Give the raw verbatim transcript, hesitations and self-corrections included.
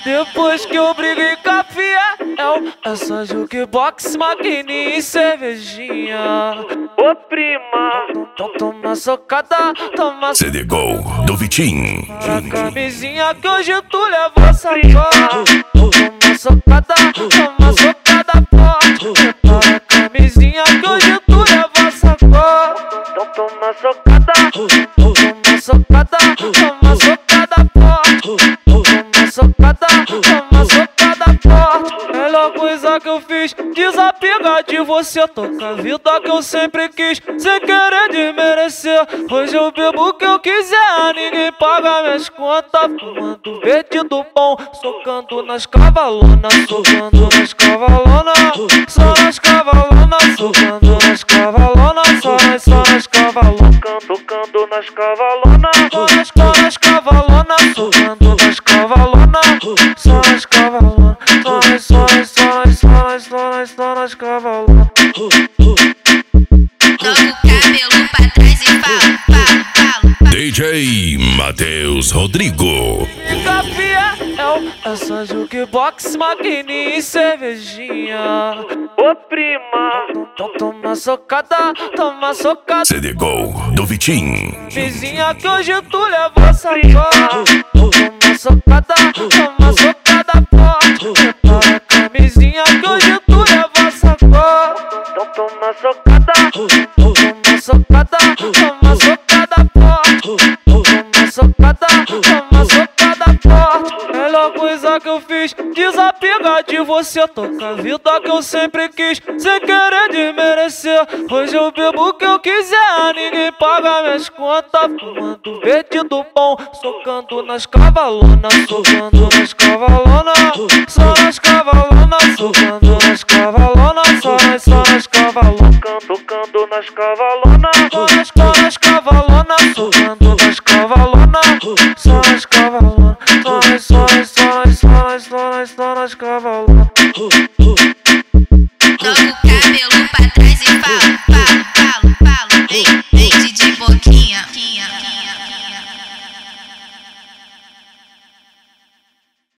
Depois que eu briguei com a Fiel, é só jukebox, maquininha e cervejinha. Ô prima, então toma socada, toma C D Gol do Vitinho. a camisinha que hoje tu leva sacola. Toma socada, toma socada forte. Prepara a camisinha que hoje tu leva sacola. Então toma socada, toma socada, toma socada forte. Toma socada, toma socada forte. Melhor coisa que eu fiz, desapegar de você. Toca a vida que eu sempre quis, sem querer desmerecer. Hoje eu bebo o que eu quiser, ninguém paga minhas contas. Fumando verde do bom, socando nas cavalonas. Socando nas cavalonas, só nas cavalonas. Socando nas cavalonas, só nas, só nas cavalonas. Tocando nas cavalonas, só nas, só nas cavalonas. Socando nas cavalonas, só nas cavalonas. Só nas, só nas, só nas, só nas, só nas, só nas cavalonas. Joga o cabelo pra trás e fala, fala, fala, fala. D J Matheus Rodrigo. Fica fiel, é só jukebox, maquininha e cervejinha. Ô prima, então toma socada, toma socada. C D Gol do Vitinho. Vizinha que hoje tu leva sacola. Toma socada, toma socada forte. Prepara a camisinha que hoje tu leva sacola. Então toma socada, toma socada, toma socada forte. Toma socada, toma socada forte. Melhor coisa que eu fiz, desapegar de você. Toca a vida que eu sempre quis, sem querer desmerecer. Hoje eu bebo o que eu quiser, ninguém paga minhas contas. Fumando verde do bom, socando nas cavalonas. Socando nas cavalonas, só nas cavalonas. Socando nas cavalonas, só nas, só nas cavalonas. Tocando nas cavalonas, só nas, só nas cavalonas. Socando nas cavalonas, só nas cavalonas. Só nas, só nas, só nas, só nas, só nas, só nas cavalonas.